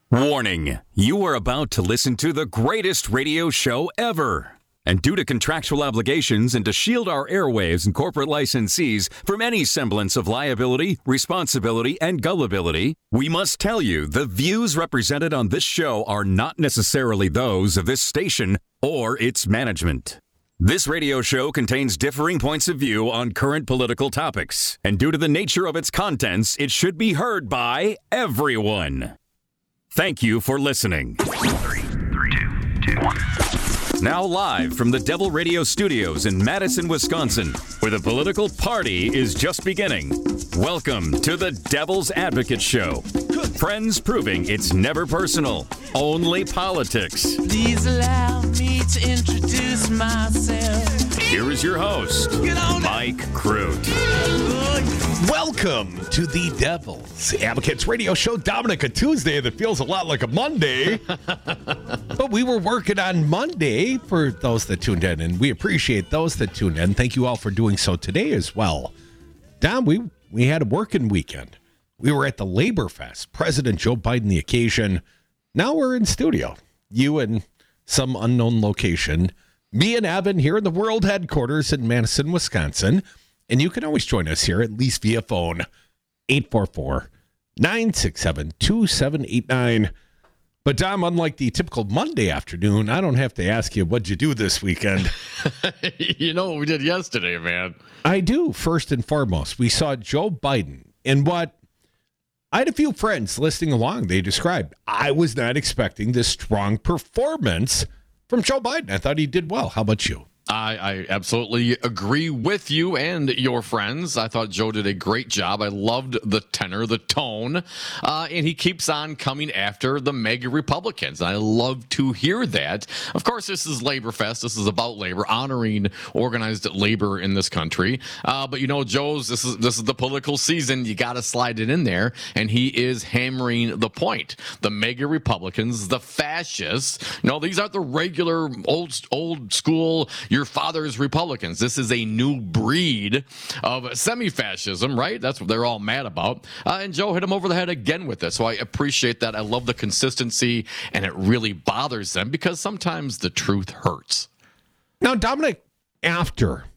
Warning, you are about to listen to the greatest radio show ever. And due to contractual obligations and to shield our airwaves and corporate licensees from any semblance of liability, responsibility, and gullibility, we must tell you the views represented on this show are not necessarily those of this station or its management. This radio show contains differing points of view on current political topics, and due to the nature of its contents, it should be heard by everyone. Thank you for listening. 3, 2, 1. Now live from the Devil Radio Studios in Madison, Wisconsin, where the political party is just beginning. Welcome to the Devil's Advocate Show. Friends proving it's never personal, only politics. Please allow me to introduce myself. Here is your host, Mike Crute. Welcome to the Devil's Advocates Radio Show. Dominic, a Tuesday that feels a lot like a Monday. But we were working on Monday for those that tuned in, and we appreciate those that tuned in. Thank you all for doing so today as well. Dom, we had a working weekend. We were at the Labor Fest. President Joe Biden, the occasion. Now we're in studio. You in some unknown location. Me and Evan here in the world headquarters in Madison, Wisconsin. And you can always join us here, at least via phone, 844-967-2789. But, Dom, unlike the typical Monday afternoon, I don't have to ask you, what'd you do this weekend? You know what we did yesterday, man. I do. First and foremost, we saw Joe Biden in what I had a few friends listening along. They described, I was not expecting this strong performance from Joe Biden. I thought he did well. How about you? I absolutely agree with you and your friends. I thought Joe did a great job. I loved the tenor, the tone, and he keeps on coming after the MAGA Republicans. I love to hear that. Of course, this is Labor Fest. This is about labor, honoring organized labor in this country. But you know, Joe's this is the political season. You got to slide it in there, and he is hammering the point. The MAGA Republicans, the fascists. No, these aren't the regular old school. Your father's Republicans. This is a new breed of semi-fascism, right? That's what they're all mad about. And Joe hit him over the head again with this. So I appreciate that. I love the consistency, and it really bothers them because sometimes the truth hurts. Now, Dominic, after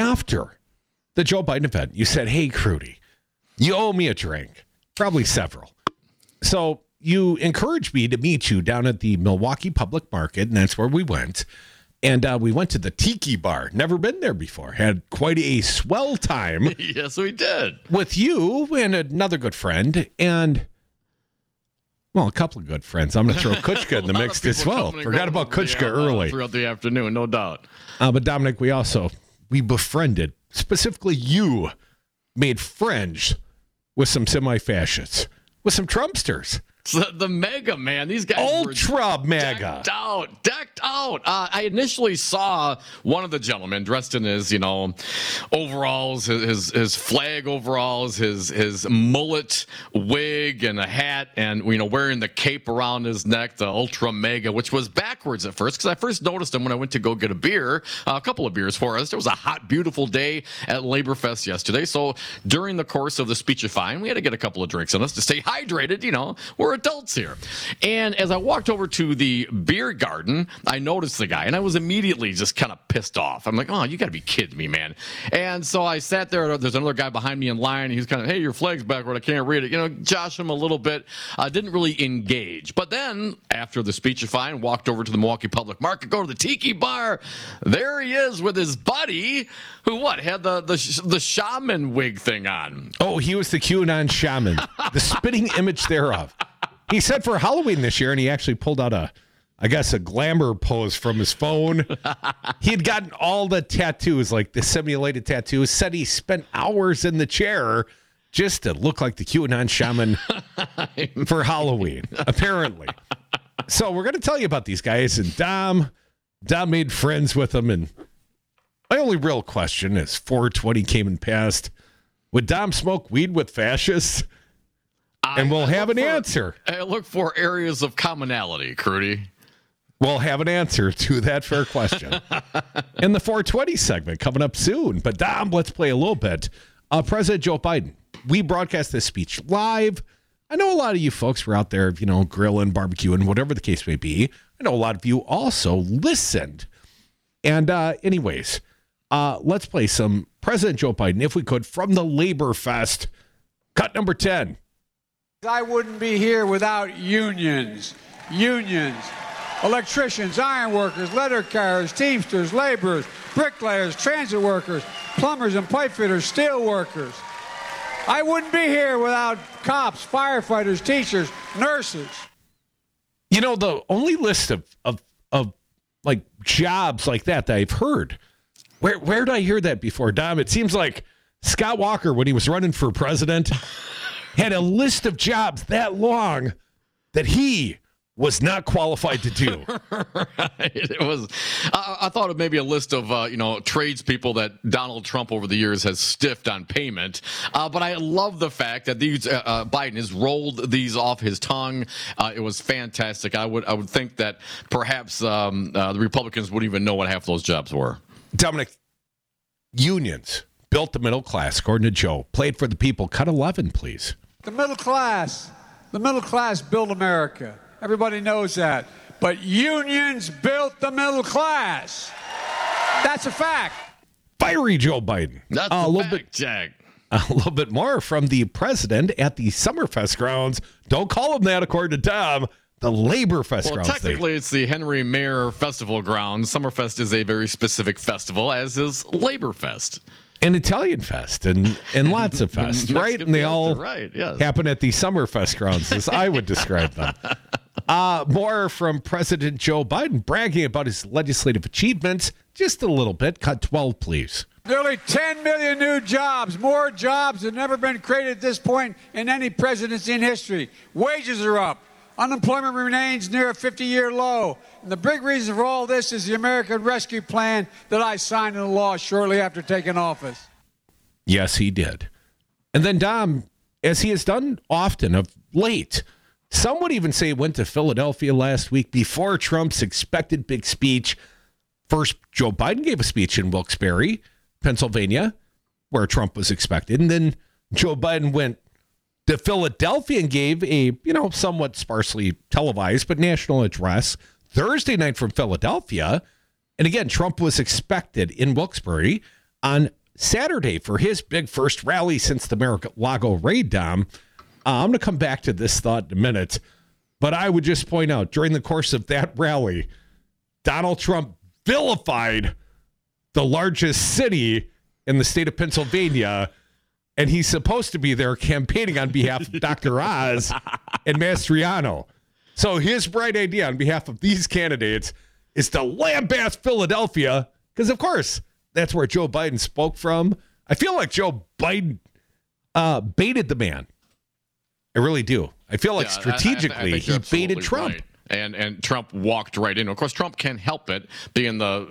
the Joe Biden event, you said, hey, Crudy, you owe me a drink, probably several. So you encouraged me to meet you down at the Milwaukee Public Market, and that's where we went. And we went to the Tiki Bar. Never been there before. Had quite a swell time. Yes, we did. With you and another good friend. And, well, a couple of good friends. I'm going to throw Kuchka in the mix as well. Forgot about Kuchka early. Throughout the afternoon, no doubt. But, Dominic, we befriended, specifically you, made friends with some semi-fascists, with some Trumpsters. The MAGA, man. These guys Ultra MAGA. Decked out. I initially saw one of the gentlemen dressed in his, overalls, his flag overalls, his mullet wig and a hat, and, wearing the cape around his neck, the Ultra MAGA, which was backwards at first, because I first noticed him when I went to go get a couple of beers for us. It was a hot, beautiful day at Labor Fest yesterday, so during the course of the speechifying, we had to get a couple of drinks in us to stay hydrated. We're adults here. And as I walked over to the beer garden, I noticed the guy, and I was immediately just kind of pissed off. I'm like, oh, you got to be kidding me, man. And so I sat there. There's another guy behind me in line, and he's kind of, hey, your flag's backward. I can't read it. Josh him a little bit. Didn't really engage. But then, after the speechifying, walked over to the Milwaukee Public Market, go to the Tiki Bar. There he is with his buddy, who had the shaman wig thing on. Oh, he was the QAnon shaman. The spitting image thereof. He said for Halloween this year, and he actually pulled out a glamour pose from his phone. He had gotten all the tattoos, like the simulated tattoos, said he spent hours in the chair just to look like the QAnon shaman for Halloween, apparently. So we're going to tell you about these guys, and Dom made friends with them, and my only real question is 420 came and passed. Would Dom smoke weed with fascists? And we'll have an answer. I look for areas of commonality, Crudy. We'll have an answer to that fair question in the 420 segment coming up soon. But, Dom, let's play a little bit. President Joe Biden, we broadcast this speech live I know a lot of you folks were out there, grilling, barbecuing, whatever the case may be. I know a lot of you also listened. And anyways, let's play some President Joe Biden, if we could, from the Labor Fest. Cut number 10. I wouldn't be here without unions. Electricians, iron workers, letter carriers, teamsters, laborers, bricklayers, transit workers, plumbers and pipe fitters, steel workers. I wouldn't be here without cops, firefighters, teachers, nurses. The only list of like jobs like that I've heard. Where did I hear that before, Dom? It seems like Scott Walker, when he was running for president, had a list of jobs that long that he was not qualified to do. Right. It was. I thought of maybe a list of tradespeople that Donald Trump over the years has stiffed on payment. But I love the fact that these Biden has rolled these off his tongue. It was fantastic. I would think that perhaps the Republicans wouldn't even know what half those jobs were. Dominic, unions built the middle class, according to Joe. Played for the people. Cut 11, please. The middle class built America. Everybody knows that. But unions built the middle class. That's a fact. Fiery Joe Biden. That's a little little bit, bit, Jack. A little bit more from the president at the Summerfest grounds. Don't call them that, according to Tom. The Labor Fest grounds. Technically, it's the Henry Mayer Festival grounds. Summerfest is a very specific festival, as is Labor Fest. An Italian fest and lots of fests, right? And they all happen at the Summerfest grounds, as I would describe them. More from President Joe Biden bragging about his legislative achievements. Just a little bit. Cut 12, please. Nearly 10 million new jobs, more jobs than ever been created at this point in any presidency in history. Wages are up. Unemployment remains near a 50-year low. And the big reason for all this is the American Rescue Plan that I signed into law shortly after taking office. Yes, he did. And then Dom, as he has done often of late, some would even say went to Philadelphia last week before Trump's expected big speech. First, Joe Biden gave a speech in Wilkes-Barre, Pennsylvania, where Trump was expected. And then Joe Biden went to Philadelphia and gave a, somewhat sparsely televised, but national address Thursday night from Philadelphia. And again, Trump was expected in Wilkes-Barre on Saturday for his big first rally since the Mar-a-Lago raid, Dom. I'm going to come back to this thought in a minute, but I would just point out during the course of that rally, Donald Trump vilified the largest city in the state of Pennsylvania. And he's supposed to be there campaigning on behalf of Dr. Oz and Mastriano. So his bright idea on behalf of these candidates is to lambaste Philadelphia, because, of course, that's where Joe Biden spoke from. I feel like Joe Biden baited the man. I really do. I feel like strategically he baited Trump. Right. And Trump walked right in. Of course, Trump can't help it, being the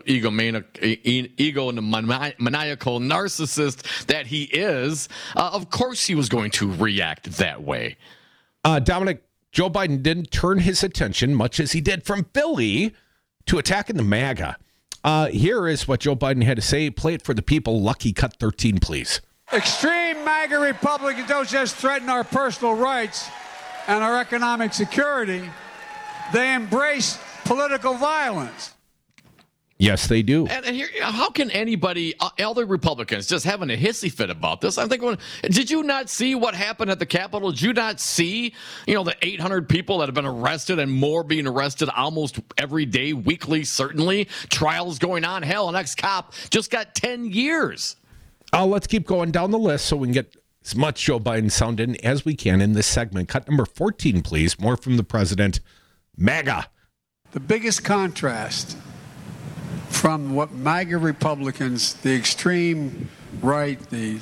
ego and the maniacal narcissist that he is. Of course he was going to react that way. Dominic, Joe Biden didn't turn his attention, much as he did from Philly, to attacking the MAGA. Here is what Joe Biden had to say. Play it for the people. Lucky cut 13, please. Extreme MAGA Republicans don't just threaten our personal rights and our economic security. They embrace political violence. Yes, they do. And here, how can anybody, other Republicans, just having a hissy fit about this? I'm thinking, did you not see what happened at the Capitol? Did you not see, the 800 people that have been arrested and more being arrested almost every day, weekly, certainly? Trials going on. Hell, an ex-cop just got 10 years. Let's keep going down the list so we can get as much Joe Biden sound in as we can in this segment. Cut number 14, please. More from the president. MAGA. The biggest contrast from what MAGA Republicans, the extreme right, the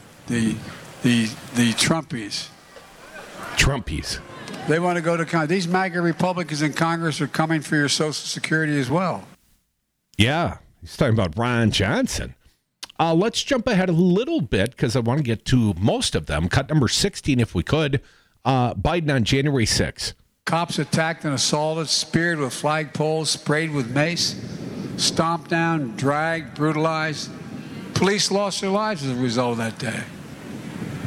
Trumpies. Trumpies. They want to go to Congress. These MAGA Republicans in Congress are coming for your Social Security as well. Yeah, he's talking about Ron Johnson. Let's jump ahead a little bit because I want to get to most of them. Cut number 16, if we could. Biden on January 6th. Cops attacked and assaulted, speared with flagpoles, sprayed with mace, stomped down, dragged, brutalized. Police lost their lives as a result of that day.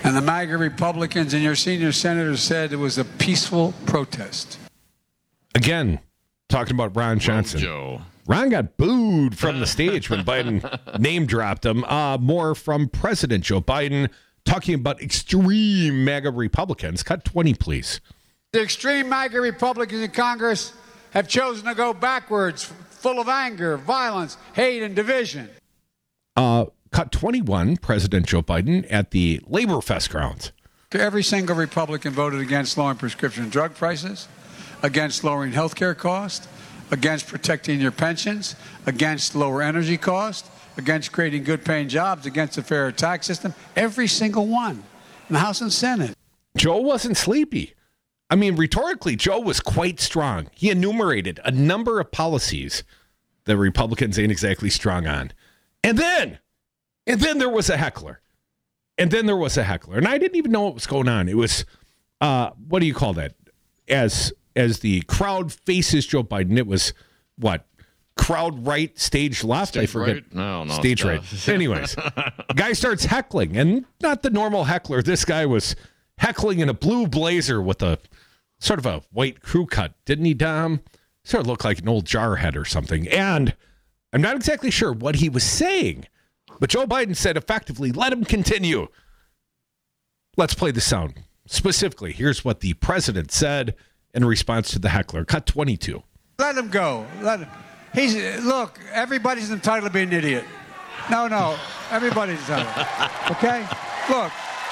And the MAGA Republicans and your senior senators said it was a peaceful protest. Again, talking about Ron Johnson. Joe. Ron got booed from the stage when Biden name dropped him. More from President Joe Biden talking about extreme MAGA Republicans. Cut 20, please. The extreme MAGA Republicans in Congress have chosen to go backwards, full of anger, violence, hate, and division. Cut 21, President Joe Biden at the Labor Fest grounds. Every single Republican voted against lowering prescription drug prices, against lowering health care costs, against protecting your pensions, against lower energy costs, against creating good-paying jobs, against a fair tax system. Every single one in the House and Senate. Joe wasn't sleepy. I mean, rhetorically, Joe was quite strong. He enumerated a number of policies that Republicans ain't exactly strong on. And then there was a heckler. And I didn't even know what was going on. It was, what do you call that? As the crowd faces Joe Biden, it was what? Crowd right, stage left? Stage I forget. Right? No, stage right. Anyways, guy starts heckling, and not the normal heckler. This guy was heckling in a blue blazer with a sort of a white crew cut. Didn't he, Dom? Sort of looked like an old jarhead or something. And I'm not exactly sure what he was saying, but Joe Biden said effectively, let him continue. Let's play the sound. Specifically, here's what the president said in response to the heckler. Cut 22. Let him go. Let him. Look, everybody's entitled to be an idiot. No, everybody's entitled. Okay? Look.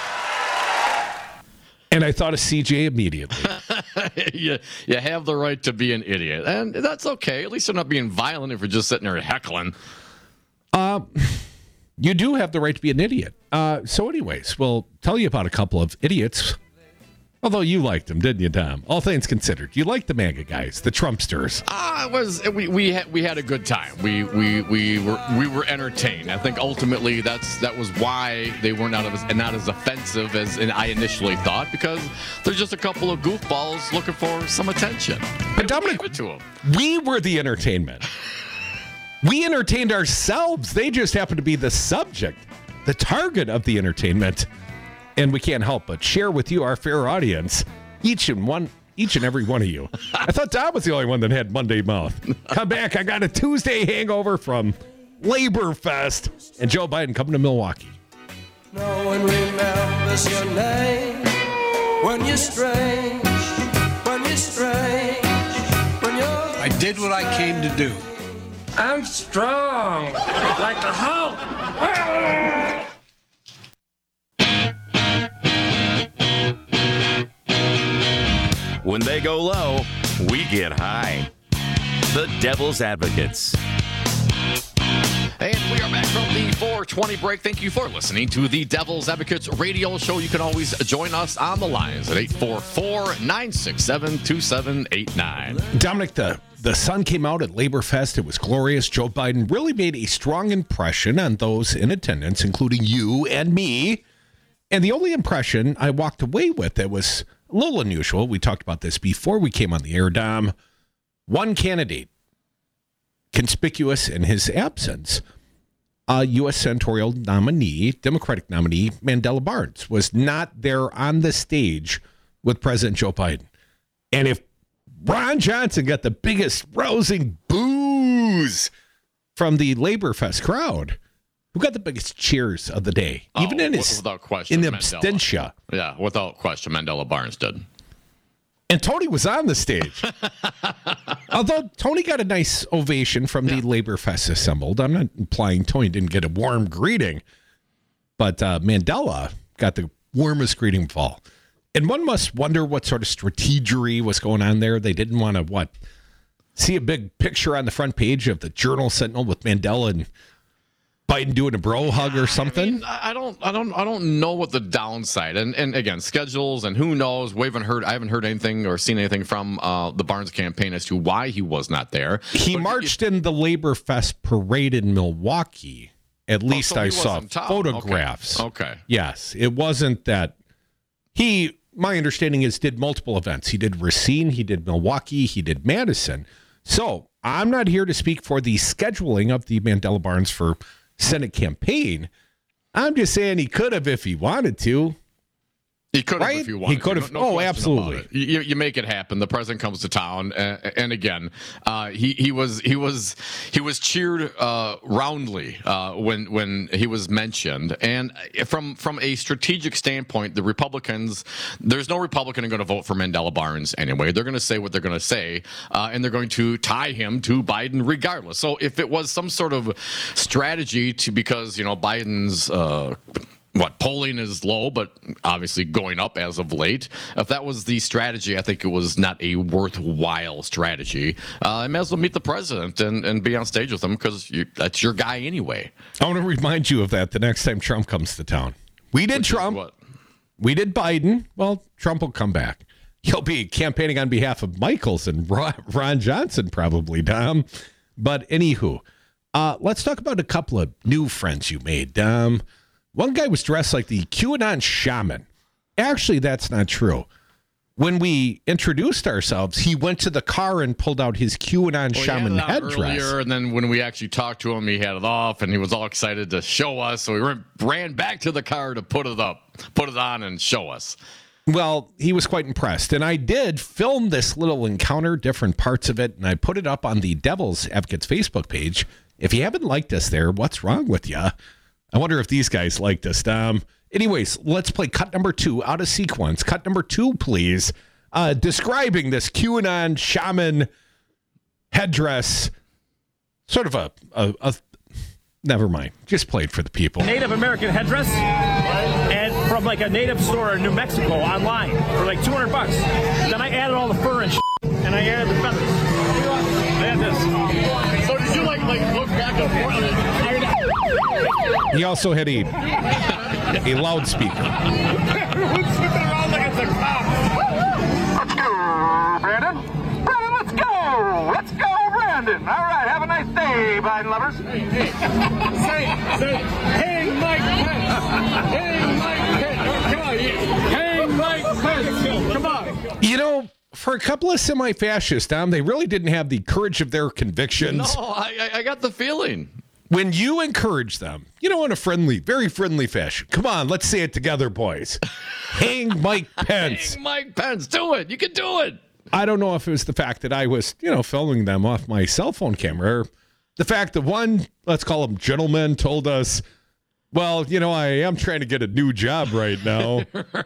And I thought of CJ immediately. you have the right to be an idiot. And that's okay. At least you're not being violent if you're just sitting there heckling. You do have the right to be an idiot. So anyways, we'll tell you about a couple of idiots. Although you liked them, didn't you, Tom? All things considered, you liked the MAGA guys, the Trumpsters. We had a good time. We were entertained. I think ultimately that was why they were not as offensive as I initially thought, because there's just a couple of goofballs looking for some attention. But Dominic, give it to them. We were the entertainment. We entertained ourselves. They just happened to be the subject, the target of the entertainment. And we can't help but share with you, our fair audience, each and every one of you. I thought Tom was the only one that had Monday mouth. Come back. I got a Tuesday hangover from Labor Fest and Joe Biden coming to Milwaukee. No one remembers your name when you're strange, when you're... I did what I came to do. I'm strong, like the Hulk. When they go low, we get high. The Devil's Advocates. And we are back from the 420 break. Thank you for listening to the Devil's Advocates radio show. You can always join us on the lines at 844-967-2789. Dominic, the sun came out at Labor Fest. It was glorious. Joe Biden really made a strong impression on those in attendance, including you and me. And the only impression I walked away with that was a little unusual. We talked about this before we came on the air, Dom. One candidate, conspicuous in his absence, a U.S. senatorial nominee, Democratic nominee, Mandela Barnes, was not there on the stage with President Joe Biden. And if Ron Johnson got the biggest rousing boos from the Labor Fest crowd, who got the biggest cheers of the day? Even in his without question, in absentia. Yeah, without question, Mandela Barnes did. And Tony was on the stage. Although Tony got a nice ovation from the Labor Fest assembled. I'm not implying Tony didn't get a warm greeting, but Mandela got the warmest greeting of all. And one must wonder what sort of strategery was going on there. They didn't want to, see a big picture on the front page of the Journal Sentinel with Mandela and Biden doing a bro hug or something? I don't know what the downside and again, schedules and who knows. I haven't heard anything or seen anything from the Barnes campaign as to why he was not there. He marched in the Labor Fest parade in Milwaukee. At least so I saw photographs. Okay. Yes. It wasn't that my understanding is, did multiple events. He did Racine, he did Milwaukee, he did Madison. So I'm not here to speak for the scheduling of the Mandela Barnes for Senate campaign. I'm just saying he could have if he wanted to. He could have Right? if he wanted. He could have. No Oh, question absolutely. about it. You make it happen. The president comes to town, and again, he was cheered roundly when he was mentioned. And from a strategic standpoint, the Republicans, there's no Republican going to vote for Mandela Barnes anyway. They're going to say what they're going to say, and they're going to tie him to Biden regardless. So if it was some sort of strategy because Biden's polling is low, but obviously going up as of late. If that was the strategy, I think it was not a worthwhile strategy. I may as well meet the president and be on stage with him because that's your guy anyway. I want to remind you of that the next time Trump comes to town. We did Trump. We did Biden. Well, Trump will come back. He'll be campaigning on behalf of Michaels and Ron Johnson, probably, Dom. But anywho, let's talk about a couple of new friends you made, Dom. One guy was dressed like the QAnon shaman. Actually, that's not true. When we introduced ourselves, he went to the car and pulled out his QAnon shaman headdress. Earlier, and then when we actually talked to him, he had it off, and he was all excited to show us. So we ran back to the car to put it on, and show us. Well, he was quite impressed. And I did film this little encounter, different parts of it, and I put it up on the Devil's Advocates Facebook page. If you haven't liked us there, what's wrong with you? I wonder if these guys liked us, Dom. Anyways, let's play cut number 2 out of sequence. Cut number 2, please. Describing this QAnon shaman headdress. Sort of a never mind. Just play it for the people. Native American headdress, and from like a native store in New Mexico online for like $200. Then I added all the fur and and I added the feathers. I had this. So did you like look back and forth? He also had a loudspeaker. Who's flipping around like it's a cop? Let's go, Brandon. Brandon, let's go. Let's go, Brandon. All right, have a nice day, Biden lovers. Say, hang Mike Pence. Hang Mike Pence. Come on, hang Mike Pence. Come on. For a couple of semi-fascists, Dom, they really didn't have the courage of their convictions. No, I got the feeling. When you encourage them, in a friendly, very friendly fashion. Come on, let's say it together, boys. Hang Mike Pence. Hang Mike Pence. Do it. You can do it. I don't know if it was the fact that I was, filming them off my cell phone camera, or the fact that one, let's call him gentleman, told us, well, I am trying to get a new job right now.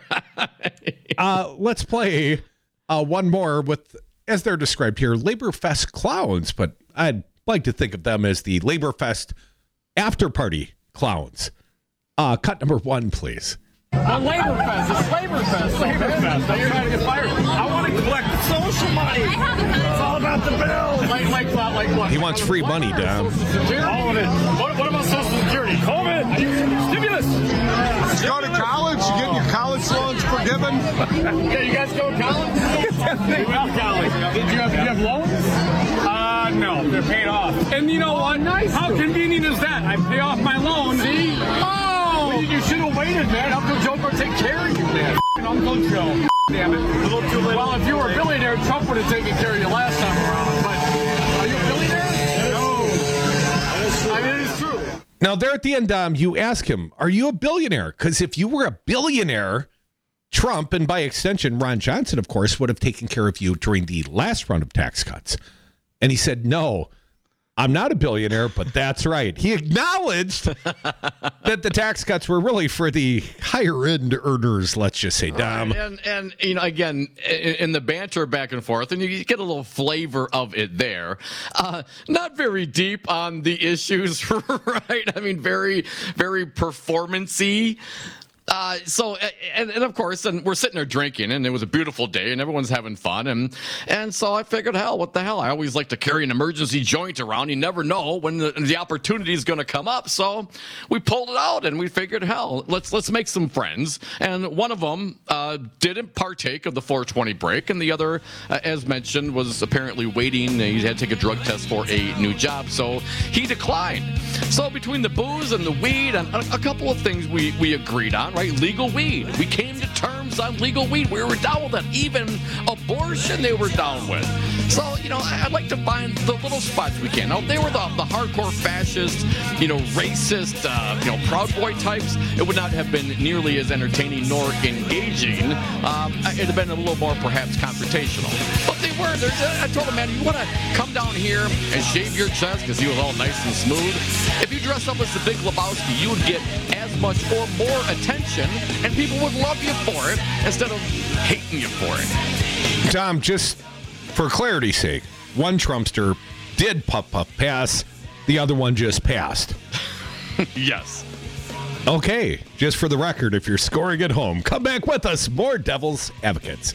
Let's play one more with, as they're described here, Labor Fest clowns, but I'd like to think of them as the Labor Fest after party clowns. Cut number 1, please. The Labor Fest. It's Labor Fest. Labor Fest. Now you're trying to get fired. I want to collect social money. It's all about the bill. Like what? He wants free money, Dom. All of it. What about Social Security? COVID. Stimulus. Did you go to college? You getting your college loans forgiven? Yeah, you guys go to college? Well, college. Did you have loans? No, they're paid off. And you know what? Nice. How convenient is that? I pay off my loan. See? Oh! You should have waited, man. Uncle Joe will take care of you, man. Uncle Joe. Damn it. A little too late. Well, if you were a billionaire, Trump would have taken care of you last time around. But are you a billionaire? No. I mean, it is true. Now, there at the end, Dom, you ask him, are you a billionaire? Because if you were a billionaire, Trump, and by extension, Ron Johnson, of course, would have taken care of you during the last round of tax cuts. And he said, no, I'm not a billionaire, but that's right. He acknowledged that the tax cuts were really for the higher end earners, let's just say, Dom. Right. And again, in the banter back and forth, and you get a little flavor of it there. Not very deep on the issues, right? I mean, very, very performance-y. So of course, and we're sitting there drinking, and it was a beautiful day, and everyone's having fun, and so I figured, what the hell? I always like to carry an emergency joint around. You never know when the opportunity is going to come up. So we pulled it out, and we figured, let's make some friends. And one of them didn't partake of the 420 break, and the other, as mentioned, was apparently waiting. He had to take a drug test for a new job, so he declined. So between the booze and the weed and a couple of things we agreed on. Right, legal weed. We came to terms on legal weed. We were down with it. Even abortion, they were down with. So, I'd like to find the little spots we can. Now, if they were the hardcore fascist, racist, Proud Boy types, it would not have been nearly as entertaining nor engaging. It'd have been a little more, perhaps, confrontational. But they were. I told him, man, you want to come down here and shave your chest because he was all nice and smooth. If you dress up as the Big Lebowski, you would get as much or more attention, and people would love you for it instead of hating you for it. Tom, just for clarity's sake, one Trumpster did puff pass, the other one just passed. Yes. Okay, just for the record, if you're scoring at home, come back with us. More Devil's Advocates.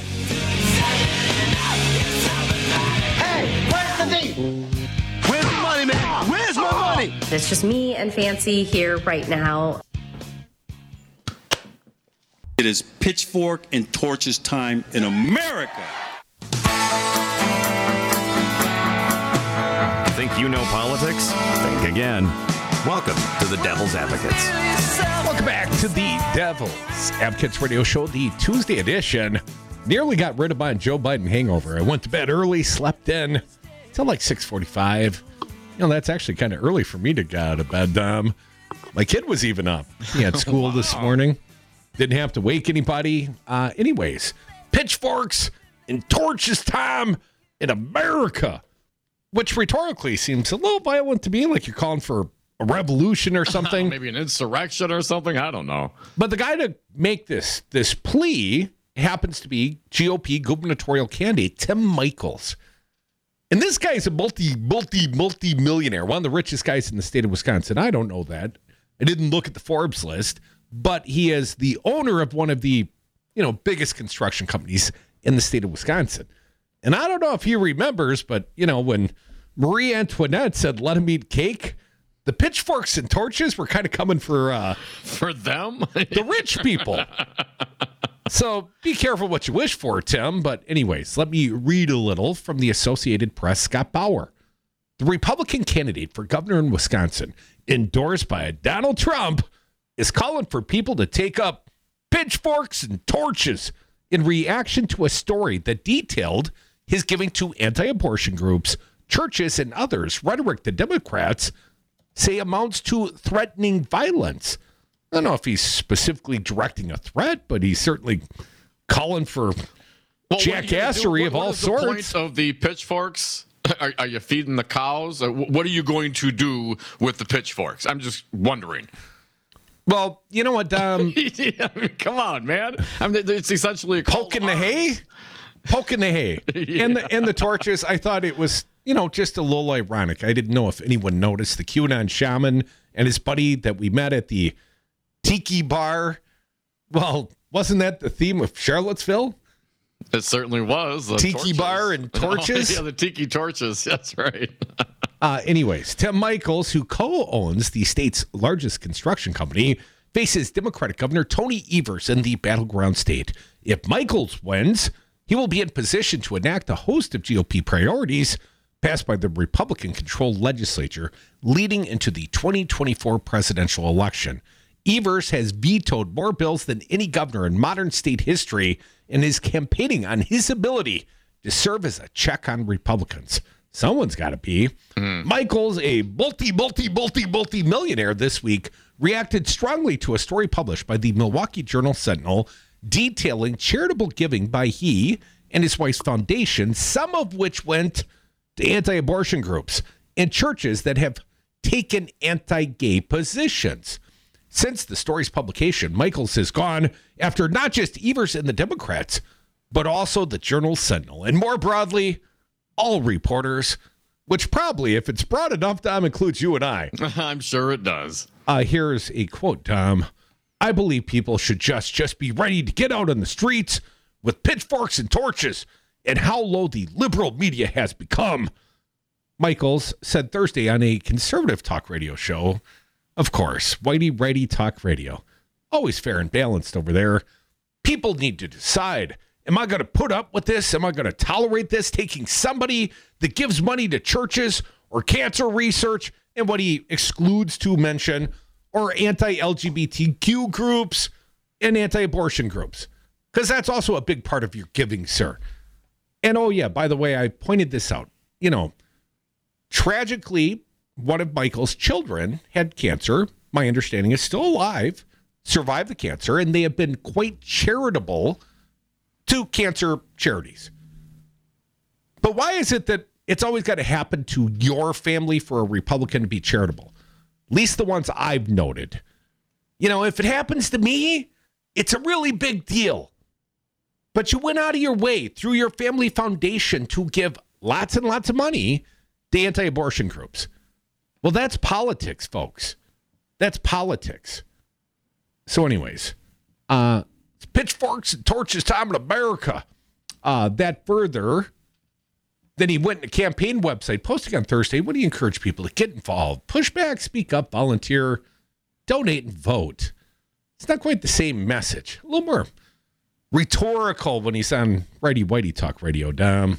Hey, where's the thief? Where's the money, man? Where's my money? It's just me and Fancy here right now. It is pitchfork and torches time in America. Think you know politics? Think again. Welcome to the Devil's Advocates. Welcome back to the Devil's Advocates Radio Show, the Tuesday edition. Nearly got rid of my Joe Biden hangover. I went to bed early, slept in until like 6:45. That's actually kind of early for me to get out of bed. My kid was even up. He had school this morning. Didn't have to wake anybody. Anyways, pitchforks and torches time in America, which rhetorically seems a little violent to me, like you're calling for a revolution or something. Maybe an insurrection or something. I don't know. But the guy to make this plea happens to be GOP gubernatorial candidate Tim Michels. And this guy is a multi-millionaire, one of the richest guys in the state of Wisconsin. I don't know that. I didn't look at the Forbes list, but he is the owner of one of the, biggest construction companies in the state of Wisconsin. And I don't know if he remembers, but, when Marie Antoinette said, let him eat cake, the pitchforks and torches were kind of coming for them, the rich people. So be careful what you wish for, Tim. But anyways, let me read a little from the Associated Press. Scott Bauer, the Republican candidate for governor in Wisconsin, endorsed by Donald Trump, is calling for people to take up pitchforks and torches in reaction to a story that detailed his giving to anti-abortion groups, churches, and others, rhetoric the Democrats say amounts to threatening violence. I don't know if he's specifically directing a threat, but he's certainly calling for jackassery of all sorts. What is the point of the pitchforks? Are you feeding the cows? What are you going to do with the pitchforks? I'm just wondering. Well, you know what, Dom? Come on, man. It's essentially a poking the hay. Poking the hay. Yeah. And the torches, I thought it was, just a little ironic. I didn't know if anyone noticed the QAnon shaman and his buddy that we met at the Tiki Bar. Well, wasn't that the theme of Charlottesville? It certainly was. Tiki torches. Bar and torches? Oh, yeah, the Tiki torches. That's right. Anyways, Tim Michels, who co-owns the state's largest construction company, faces Democratic Governor Tony Evers in the battleground state. If Michels wins, he will be in position to enact a host of GOP priorities passed by the Republican-controlled legislature leading into the 2024 presidential election. Evers has vetoed more bills than any governor in modern state history and is campaigning on his ability to serve as a check on Republicans. Someone's got to be. Michels, a multi-millionaire this week, reacted strongly to a story published by the Milwaukee Journal-Sentinel detailing charitable giving by he and his wife's foundation, some of which went to anti-abortion groups and churches that have taken anti-gay positions. Since the story's publication, Michels has gone after not just Evers and the Democrats, but also the Journal-Sentinel, and more broadly, all reporters, which probably, if it's broad enough, Dom, includes you and I. I'm sure it does. Here's a quote, Dom. I believe people should just be ready to get out on the streets with pitchforks and torches and how low the liberal media has become. Michels said Thursday on a conservative talk radio show. Of course, Whitey Righty Talk Radio. Always fair and balanced over there. People need to decide. Am I going to put up with this? Am I going to tolerate this? Taking somebody that gives money to churches or cancer research, and what he excludes to mention, or anti-LGBTQ groups and anti-abortion groups. Because that's also a big part of your giving, sir. And oh yeah, by the way, I pointed this out. Tragically, one of Michael's children had cancer. My understanding is still alive, survived the cancer, and they have been quite charitable to cancer charities. But why is it that it's always got to happen to your family for a Republican to be charitable? At least the ones I've noted. If it happens to me, it's a really big deal. But you went out of your way through your family foundation to give lots and lots of money to anti-abortion groups. Well, that's politics, folks. That's politics. So anyways, it's pitchforks and torches time in America. That further, then he went to campaign website, posting on Thursday, what do you encourage people to get involved? Push back, speak up, volunteer, donate, and vote. It's not quite the same message. A little more rhetorical when he's on Righty Whitey Talk Radio, Dom.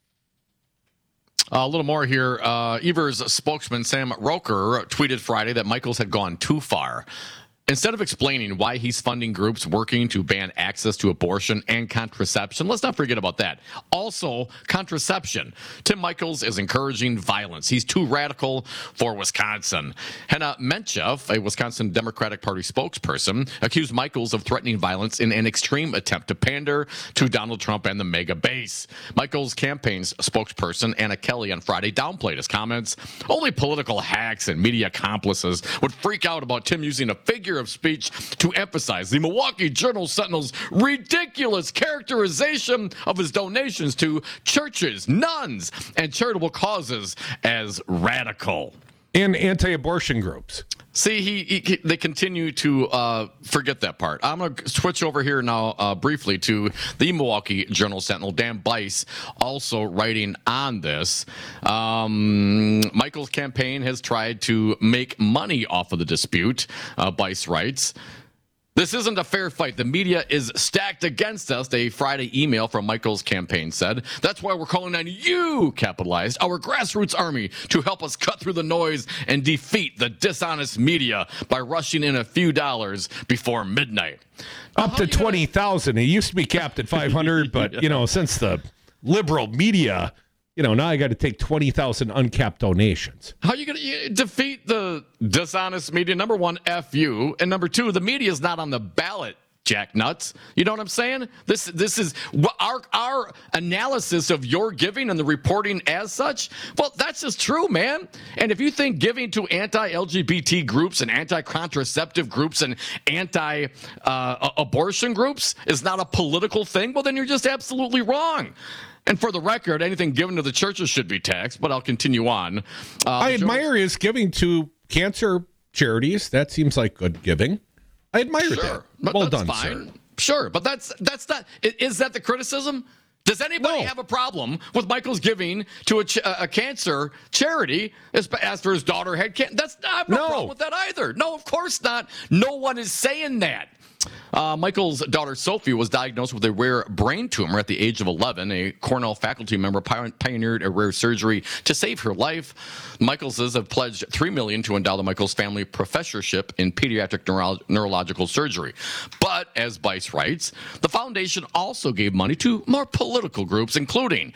A little more here. Evers spokesman Sam Roker tweeted Friday that Michaels had gone too far. Instead of explaining why he's funding groups working to ban access to abortion and contraception, let's not forget about that. Also, contraception. Tim Michaels is encouraging violence. He's too radical for Wisconsin. Hannah Menchev, a Wisconsin Democratic Party spokesperson, accused Michaels of threatening violence in an extreme attempt to pander to Donald Trump and the MAGA base. Michaels' campaign's spokesperson, Anna Kelly, on Friday downplayed his comments. Only political hacks and media accomplices would freak out about Tim using a figure of speech to emphasize the Milwaukee Journal-Sentinel's ridiculous characterization of his donations to churches, nuns, and charitable causes as radical. And anti-abortion groups. See, they continue to forget that part. I'm going to switch over here now briefly to the Milwaukee Journal-Sentinel. Dan Bice also writing on this. Michael's campaign has tried to make money off of the dispute, Bice writes. This isn't a fair fight. The media is stacked against us, a Friday email from Michael's campaign said. That's why we're calling on you, capitalized, our grassroots army, to help us cut through the noise and defeat the dishonest media by rushing in a few dollars before midnight. Up to 20,000. It used to be capped at 500, but, since the liberal media, now I got to take 20,000 uncapped donations. How are you going to defeat the dishonest media? Number one, F you. And number two, the media is not on the ballot, jacknuts. You know what I'm saying? This is our analysis of your giving and the reporting as such. Well, that's just true, man. And if you think giving to anti-LGBT groups and anti-contraceptive groups and anti-abortion groups is not a political thing, well, then you're just absolutely wrong. And for the record, anything given to the churches should be taxed, but I'll continue on. I admire his giving to cancer charities. That seems like good giving. I admire that. Well done, fine. Sir. Sure, but that's not. Is that the criticism? Does anybody have a problem with Michael's giving to a cancer charity as for his daughter had cancer? I have no problem with that either. No, of course not. No one is saying that. Michael's daughter, Sophie, was diagnosed with a rare brain tumor at the age of 11. A Cornell faculty member pioneered a rare surgery to save her life. Michaelses have pledged $3 million to endow the Michaels family professorship in pediatric neurological surgery. But, as Bice writes, the foundation also gave money to more political groups, including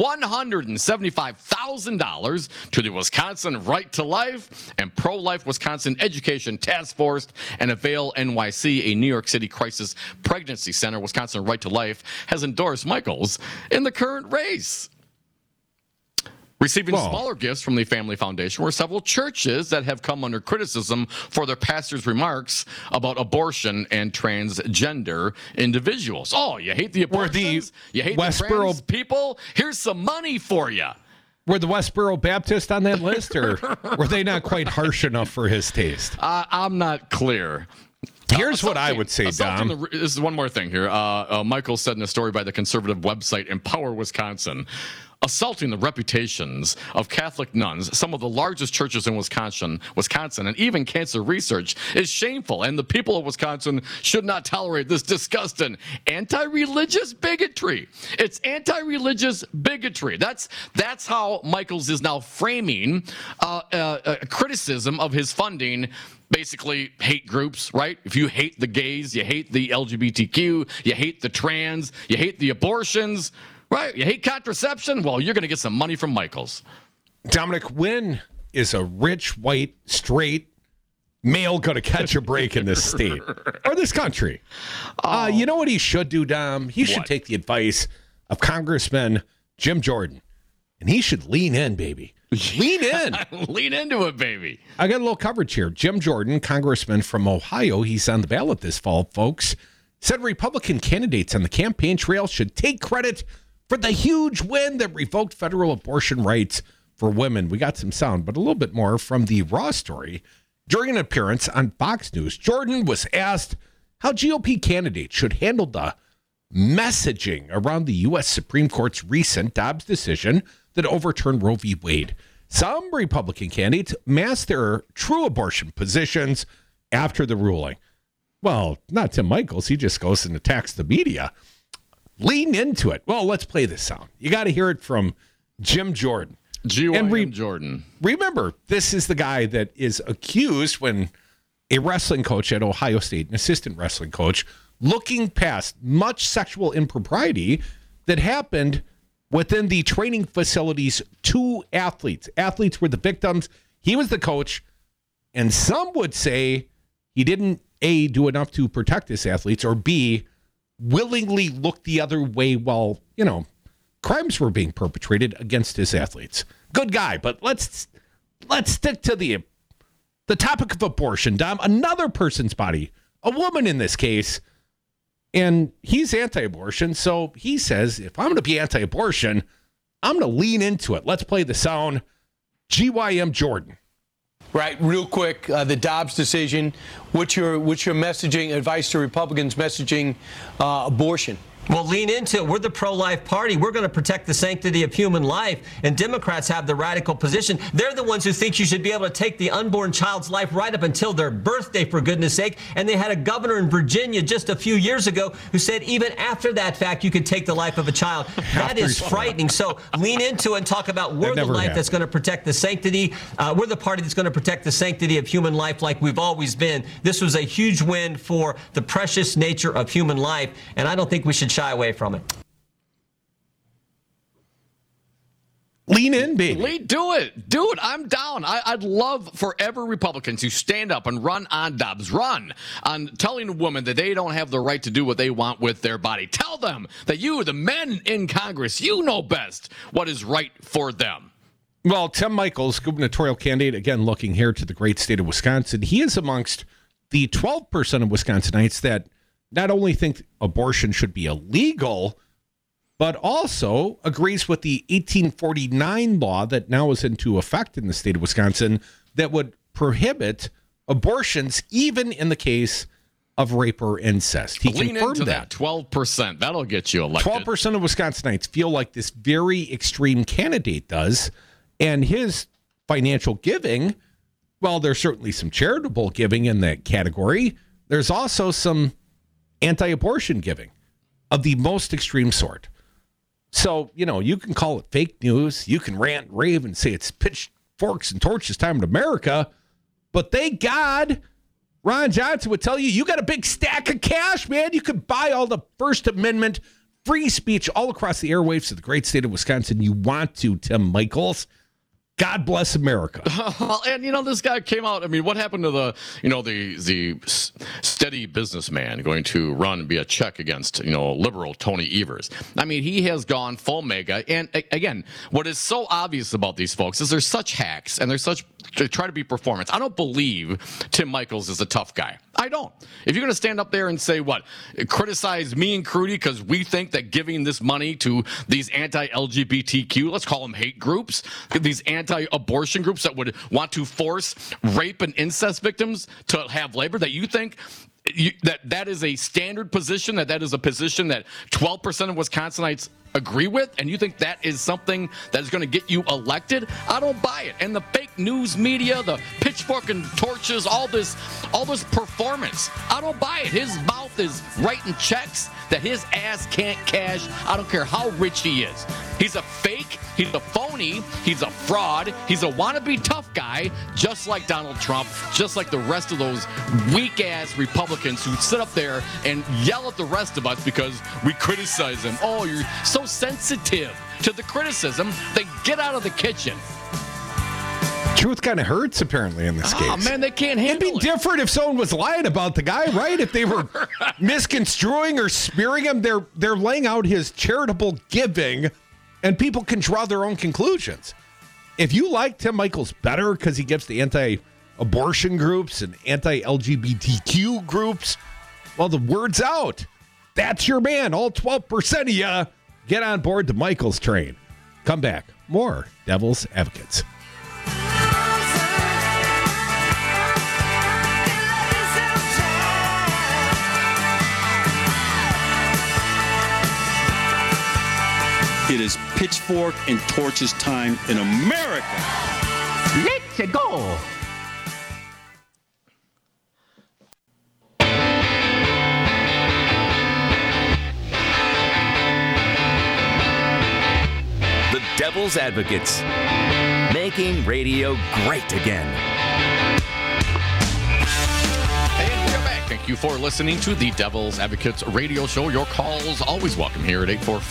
$175,000 to the Wisconsin Right to Life and Pro-Life Wisconsin Education Task Force and Avail NYC, a New York City crisis pregnancy center. Wisconsin Right to Life has endorsed Michaels in the current race. Receiving smaller gifts from the Family Foundation were several churches that have come under criticism for their pastors' remarks about abortion and transgender individuals. Oh, you hate the abortions? You hate the trans people? Here's some money for you. Were the Westboro Baptist on that list, or were they not quite harsh enough for his taste? I'm not clear. Here's what I would say, Dom. This is one more thing here. Michael said in a story by the conservative website Empower Wisconsin, assaulting the reputations of Catholic nuns, some of the largest churches in Wisconsin, and even cancer research is shameful, and the people of Wisconsin should not tolerate this disgusting anti-religious bigotry. It's anti-religious bigotry. That's how Michaels is now framing criticism of his funding. Basically, hate groups, right? If you hate the gays, you hate the LGBTQ, you hate the trans, you hate the abortions, Right. You hate contraception? Well, you're going to get some money from Michaels. Dominic, when is a rich, white, straight male going to catch a break in this state or this country? You know what he should do, Dom? He should take the advice of Congressman Jim Jordan, and he should lean in, baby. Lean in. Lean into it, baby. I got a little coverage here. Jim Jordan, congressman from Ohio, he's on the ballot this fall, folks, said Republican candidates on the campaign trail should take credit for the huge win that revoked federal abortion rights for women. We got some sound, but a little bit more from the Raw story. During an appearance on Fox News, Jordan was asked how GOP candidates should handle the messaging around the U.S. Supreme Court's recent Dobbs decision that overturned Roe v. Wade. Some Republican candidates masked their true abortion positions after the ruling. Well, not Tim Michaels. He just goes and attacks the media. Lean into it. Well, let's play this sound. You got to hear it from Jim Jordan. Jordan. Remember, this is the guy that is accused when a wrestling coach at Ohio State, an assistant wrestling coach, looking past much sexual impropriety that happened within the training facilities to athletes. Athletes were the victims. He was the coach. And some would say he didn't, A, do enough to protect his athletes, or B, willingly look the other way while, crimes were being perpetrated against his athletes. Good guy, but let's stick to the topic of abortion, Dom. Another person's body, a woman in this case, and he's anti-abortion, so he says, if I'm going to be anti-abortion, I'm going to lean into it. Let's play the sound. GYM Jordan. Right, real quick, the Dobbs decision. What's your messaging, advice to Republicans messaging abortion? Well, lean into it. We're the pro-life party. We're going to protect the sanctity of human life. And Democrats have the radical position. They're the ones who think you should be able to take the unborn child's life right up until their birthday, for goodness sake. And they had a governor in Virginia just a few years ago who said even after that fact, you could take the life of a child. That is frightening. So lean into it and talk about we're the life that's going to protect the sanctity. We're the party that's going to protect the sanctity of human life like we've always been. This was a huge win for the precious nature of human life. And I don't think we should shy away from it. Lean in, baby. Do it. Do it. I'm down. I'd love for every Republican to stand up and run on Dobbs. Run on telling a woman that they don't have the right to do what they want with their body. Tell them that you, the men in Congress, you know best what is right for them. Well, Tim Michaels, gubernatorial candidate, again, looking here to the great state of Wisconsin, he is amongst the 12% of Wisconsinites that not only think abortion should be illegal, but also agrees with the 1849 law that now is into effect in the state of Wisconsin that would prohibit abortions even in the case of rape or incest. He Lean confirmed into that. 12%. That'll get you elected. 12% of Wisconsinites feel like this very extreme candidate does, and his financial giving, well, there's certainly some charitable giving in that category. There's also some anti-abortion giving of the most extreme sort. So, you can call it fake news. You can rant and rave and say it's pitchforks and torches time in America. But thank God, Ron Johnson would tell you got a big stack of cash, man. You could buy all the First Amendment free speech all across the airwaves of the great state of Wisconsin. You want to, Tim Michaels. God bless America. Well, and this guy came out. I mean, what happened to the steady businessman going to run and be a check against liberal Tony Evers? I mean, he has gone full mega. And again, what is so obvious about these folks is they're such hacks and they try to be performance. I don't believe Tim Michaels is a tough guy. I don't. If you're going to stand up there and say criticize me and Crudy because we think that giving this money to these anti-LGBTQ, let's call them hate groups, these anti-abortion groups that would want to force rape and incest victims to have labor, that you think that is a standard position, that is a position that 12% of Wisconsinites agree with, and you think that is something that is going to get you elected? I don't buy it. And the fake news media, the pitchfork and torches, all this performance, I don't buy it. His mouth is writing checks that his ass can't cash. I don't care how rich he is. He's a fake. He's a phony. He's a fraud. He's a wannabe tough guy, just like Donald Trump, just like the rest of those weak-ass Republicans who sit up there and yell at the rest of us because we criticize them. Oh, you're so so sensitive to the criticism, they get out of the kitchen. Truth kind of hurts, apparently, in this case. Oh, man, they can't handle It'd be different if someone was lying about the guy, right? If they were misconstruing or smearing him, they're laying out his charitable giving, and people can draw their own conclusions. If you like Tim Michels better because he gives to anti-abortion groups and anti-LGBTQ groups, well, the word's out. That's your man. All 12% of you get on board the Michels train. Come back. More Devil's Advocates. It is pitchfork and torches time in America. Let's go. The Devil's Advocates, making radio great again. And we're back. Thank you for listening to the Devil's Advocates radio show. Your calls always welcome here at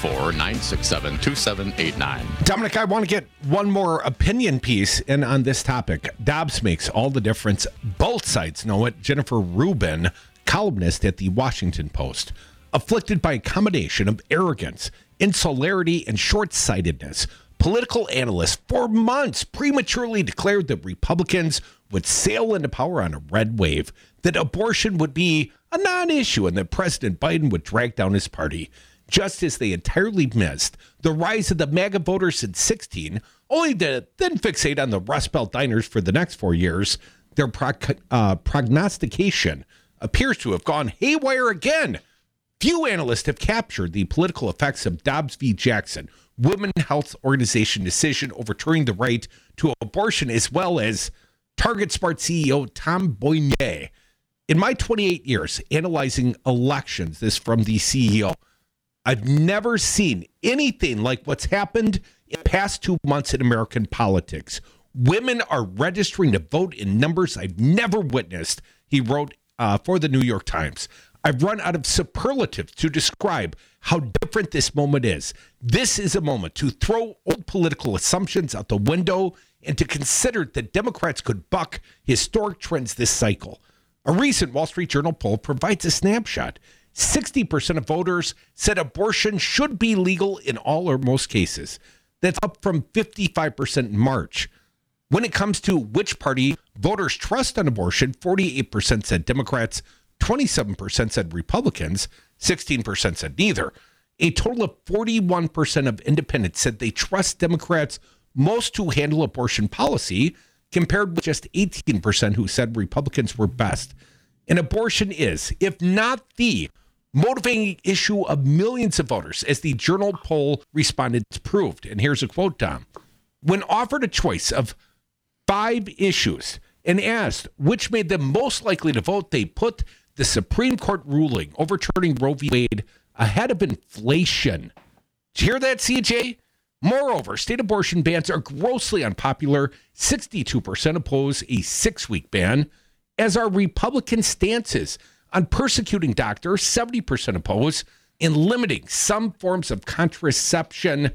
844-967-2789. Dominic, I want to get one more opinion piece in on this topic. Dobbs makes all the difference. Both sides know it. Jennifer Rubin, columnist at the Washington Post, afflicted by a combination of arrogance, insularity, and short-sightedness. Political analysts for months prematurely declared that Republicans would sail into power on a red wave, that abortion would be a non-issue, and that President Biden would drag down his party, just as they entirely missed the rise of the MAGA voters in 2016, only to then fixate on the Rust Belt diners for the next 4 years. Their prognostication appears to have gone haywire again. Few analysts have captured the political effects of Dobbs v. Jackson, Women's Health Organization decision overturning the right to abortion, as well as Target Smart CEO Tom Boyer. In my 28 years analyzing elections, this from the CEO, I've never seen anything like what's happened in the past 2 months in American politics. Women are registering to vote in numbers I've never witnessed, he wrote for the New York Times. I've run out of superlatives to describe how different this moment is. This is a moment to throw old political assumptions out the window and to consider that Democrats could buck historic trends this cycle. A recent Wall Street Journal poll provides a snapshot. 60% of voters said abortion should be legal in all or most cases. That's up from 55% in March. When it comes to which party voters trust on abortion, 48% said Democrats, 27% said Republicans, 16% said neither. A total of 41% of independents said they trust Democrats most to handle abortion policy, compared with just 18% who said Republicans were best. And abortion is, if not the motivating issue of millions of voters, as the Journal poll respondents proved. And here's a quote, Tom. When offered a choice of 5 issues and asked which made them most likely to vote, they put the Supreme Court ruling overturning Roe v. Wade ahead of inflation. Did you hear that, CJ? Moreover, state abortion bans are grossly unpopular. 62% oppose a 6-week ban, as are Republican stances on persecuting doctors. 70% oppose and limiting some forms of contraception.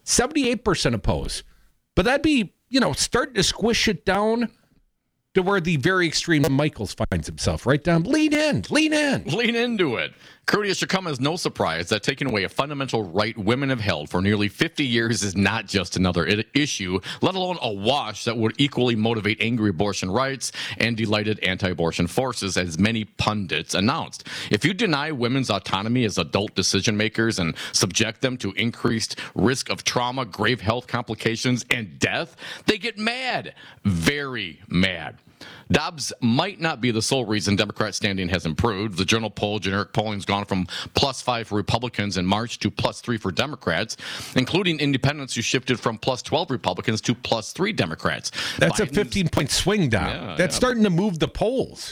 78% oppose. But that'd be, starting to squish it down to where the very extreme Michels finds himself, right, Dom? Lean in. Lean into it. Crudy, it should come as no surprise that taking away a fundamental right women have held for nearly 50 years is not just another issue, let alone a wash that would equally motivate angry abortion rights and delighted anti-abortion forces, as many pundits announced. If you deny women's autonomy as adult decision makers and subject them to increased risk of trauma, grave health complications, and death, they get mad. Very mad. Dobbs might not be the sole reason Democrat standing has improved. The Journal poll, generic polling's gone from +5 for Republicans in March to +3 for Democrats, including independents who shifted from +12 Republicans to +3 Democrats. That's Biden's a 15-point swing down. That's starting to move the polls.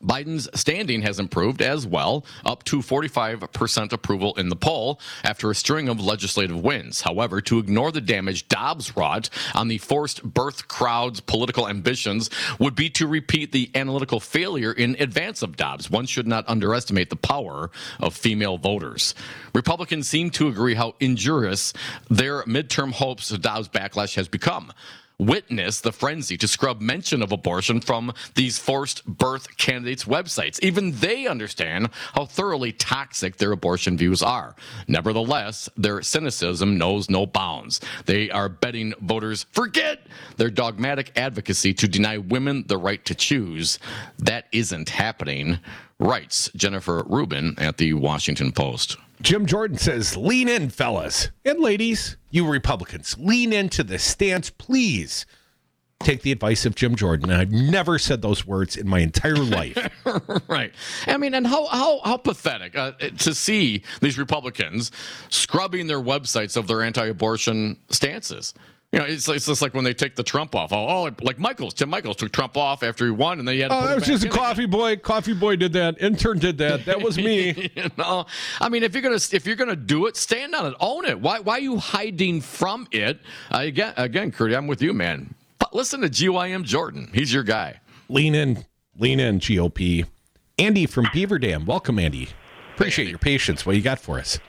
Biden's standing has improved as well, up to 45% approval in the poll after a string of legislative wins. However, to ignore the damage Dobbs wrought on the forced birth crowd's political ambitions would be to repeat the analytical failure in advance of Dobbs. One should not underestimate the power of female voters. Republicans seem to agree how injurious their midterm hopes of Dobbs' backlash has become. Witness the frenzy to scrub mention of abortion from these forced birth candidates' websites. Even they understand how thoroughly toxic their abortion views are. Nevertheless, their cynicism knows no bounds. They are betting voters forget their dogmatic advocacy to deny women the right to choose. That isn't happening, writes Jennifer Rubin at the Washington Post. Jim Jordan says, lean in, fellas and ladies, you Republicans, lean into this stance, please. Take the advice of Jim Jordan. I've never said those words in my entire life. Right. I mean, and how pathetic to see these Republicans scrubbing their websites of their anti-abortion stances. You know, it's just like when they take the Trump off. Like Tim Michaels took Trump off after he won, and then he had to put that was just a coffee boy. Coffee boy did that. Intern did that. That was me. I mean, if you're gonna do it, stand on it, own it. Why are you hiding from it? Again, Curdy, I'm with you, man. But listen to GYM Jordan. He's your guy. Lean in, GOP. Andy from Beaver Dam. Welcome, Andy. Appreciate your patience. What you got for us?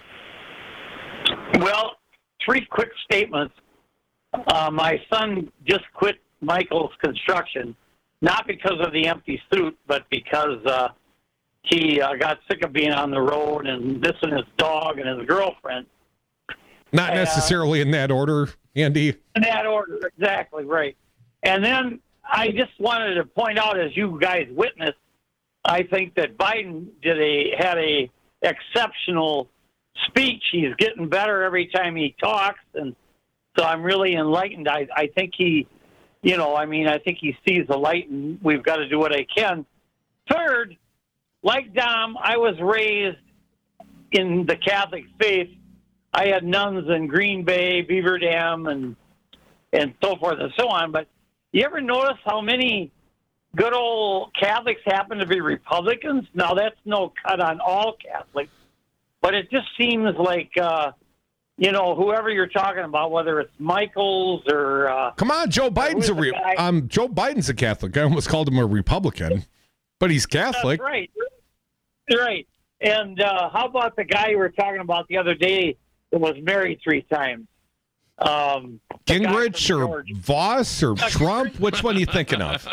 Well, 3 quick statements. My son just quit Michael's Construction, not because of the empty suit, but because he got sick of being on the road and missing his dog and his girlfriend. Not necessarily in that order, Andy. In that order, exactly, right. And then I just wanted to point out, as you guys witnessed, I think that Biden had a exceptional speech. He's getting better every time he talks, and so I'm really enlightened. I think he, I think he sees the light, and we've got to do what I can. Third, like Dom, I was raised in the Catholic faith. I had nuns in Green Bay, Beaver Dam, and so forth and so on. But you ever notice how many good old Catholics happen to be Republicans? Now, that's no cut on all Catholics, but it just seems like whoever you're talking about, whether it's Michaels or come on, Joe Biden's Joe Biden's a Catholic. I almost called him a Republican, but he's Catholic. That's right. And how about the guy you were talking about the other day that was married 3 times? Gingrich or Voss or Trump? Which one are you thinking of?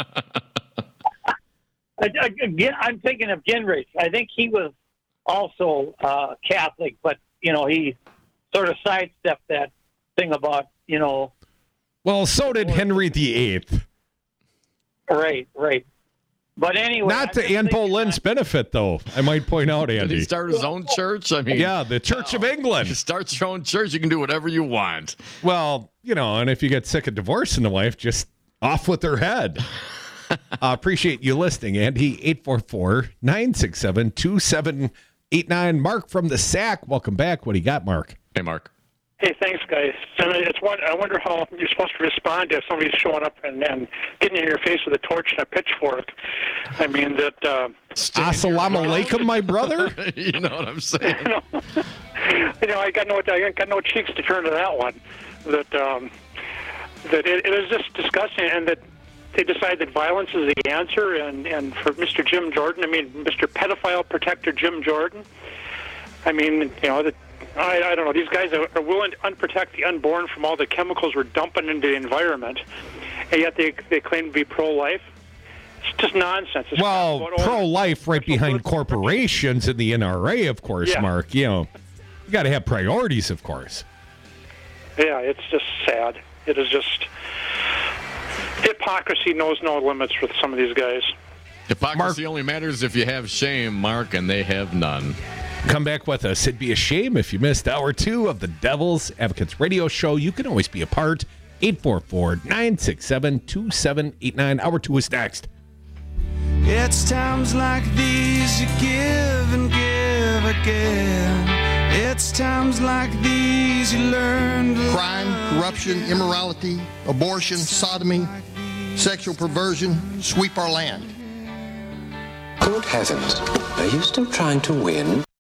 I'm thinking of Gingrich. I think he was also Catholic, but he sort of sidestepped that thing about, Well, so did Henry VIII. Right. But anyway. Not to Anne Boleyn's benefit, though, I might point out, Andy. Did he start his own church? I mean, yeah, the Church of England. You start your own church, you can do whatever you want. Well, and if you get sick of divorcing the wife, just off with her head. Appreciate you listening, Andy. 844-967-2789. Mark from the SAC. Welcome back. What do you got, Mark? Hey, Mark. Hey, thanks, guys. And I wonder how you're supposed to respond if somebody's showing up and getting in your face with a torch and a pitchfork. I mean, that... Assalamu alaikum, my brother? You know what I'm saying? I got no cheeks to turn to that one. That it is just disgusting, and that they decide that violence is the answer. And for Mr. Jim Jordan, Mr. Pedophile Protector Jim Jordan, I don't know. These guys are willing to unprotect the unborn from all the chemicals we're dumping into the environment, and yet they claim to be pro-life. It's just nonsense. It's pro-life right behind corporations and the NRA, of course, yeah. Mark. You got to have priorities, of course. Yeah, it's just sad. It is just... Hypocrisy knows no limits with some of these guys. Hypocrisy only matters if you have shame, Mark, and they have none. Come back with us. It'd be a shame if you missed hour 2 of the Devil's Advocates radio show. You can always be a part. 844-967-2789. Hour 2 is next. It's times like these you give and give again. It's times like these you learn to crime, corruption, immorality, abortion, sodomy, sexual perversion sweep our land. Good heavens. Are you still trying to win?